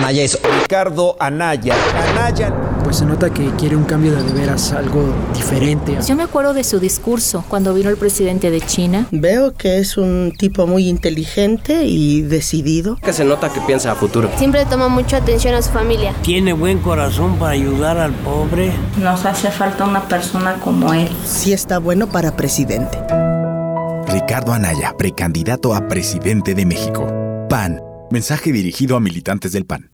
Anaya es Ricardo Anaya. Pues se nota que quiere un cambio de veras, algo diferente. Yo me acuerdo de su discurso cuando vino el presidente de China. Veo que es un tipo muy inteligente y decidido. Que se nota que piensa a futuro. Siempre toma mucha atención a su familia. Tiene buen corazón para ayudar al pobre. Nos hace falta una persona como él. Sí está bueno para presidente. Ricardo Anaya, precandidato a presidente de México. PAN. Mensaje dirigido a militantes del PAN.